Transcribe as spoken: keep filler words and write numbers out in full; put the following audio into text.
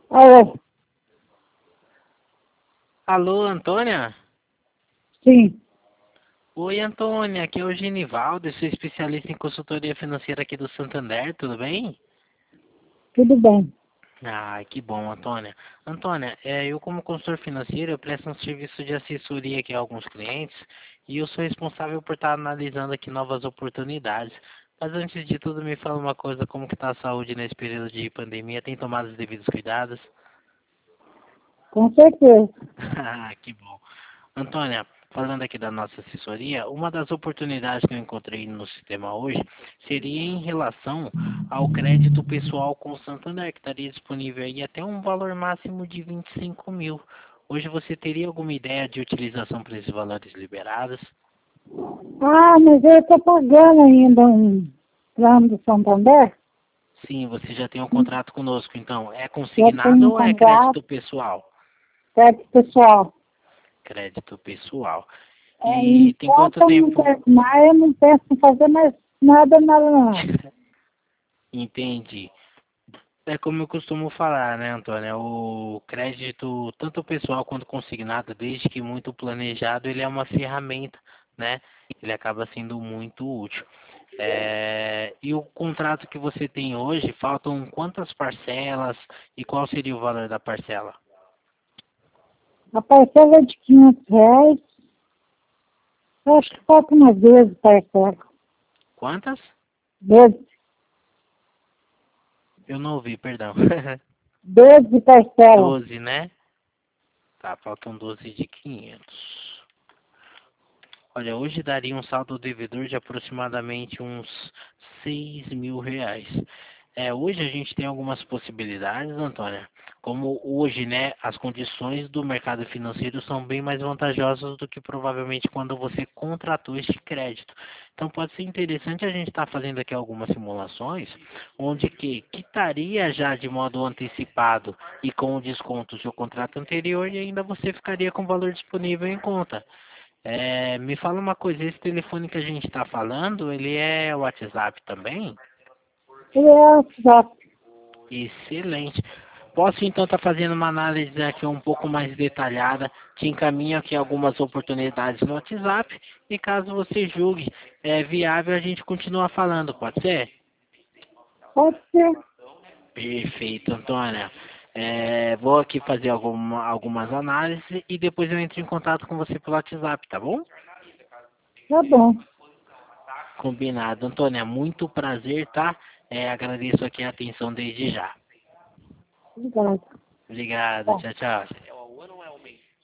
Alô? Alô, Antônia? Sim. Oi, Antônia, aqui é o Genivaldo, sou especialista em consultoria financeira aqui do Santander, tudo bem? Tudo bem. Ah, que bom, Antônia. Antônia, é, eu como consultor financeiro, eu presto um serviço de assessoria aqui a alguns clientes e eu sou responsável por estar analisando aqui novas oportunidades. Mas antes de tudo, me fala uma coisa, como que está a saúde nesse período de pandemia? Tem tomado os devidos cuidados? Com certeza. Ah, que bom. Antônia, falando aqui da nossa assessoria, uma das oportunidades que eu encontrei no sistema hoje seria em relação ao crédito pessoal com o Santander, que estaria disponível aí até um valor máximo de vinte e cinco mil. Hoje você teria alguma ideia de utilização para esses valores liberados? Ah, mas eu estou pagando ainda um plano do Santander. Sim, você já tem um contrato conosco, então. É Já tenho consignado um ou é contrato, crédito pessoal? crédito pessoal. Crédito pessoal. É, E tem enquanto quanto eu não tempo? penso mais, eu não penso em fazer mais nada, nada, não. Entendi. É como eu costumo falar, né, Antônia? O crédito, tanto pessoal quanto consignado, desde que muito planejado, ele é uma ferramenta, né? Ele acaba sendo muito útil. É, e o contrato que você tem hoje, faltam quantas parcelas e qual seria o valor da parcela? A parcela é de quinhentos reais. Eu acho que falta umas vezes parcela. Quantas? Vezes, Eu não ouvi, perdão. vezes parcela. Doze, né? Tá, faltam doze de quinhentos. Olha, hoje daria um saldo devedor de aproximadamente uns seis mil reais. É, hoje a gente tem algumas possibilidades, Antônia. Como hoje, né, as condições do mercado financeiro são bem mais vantajosas do que provavelmente quando você contratou este crédito. Então pode ser interessante a gente estar fazendo aqui algumas simulações, onde que quitaria já de modo antecipado e com o desconto o seu contrato anterior e ainda você ficaria com o valor disponível em conta. É, me fala uma coisa, esse telefone que a gente está falando, ele é WhatsApp também? E é WhatsApp. Excelente. Posso então estar fazendo uma análise aqui um pouco mais detalhada, te encaminho aqui algumas oportunidades no WhatsApp e caso você julgue é, viável, a gente continua falando, pode ser? Pode ser. Perfeito, Antônia. É, vou aqui fazer alguma, algumas análises e depois eu entro em contato com você pelo WhatsApp, tá bom? Tá bom. Combinado. Antônia, muito prazer, tá? É, agradeço aqui a atenção desde já. Obrigado. Obrigado, Tá. tchau, tchau.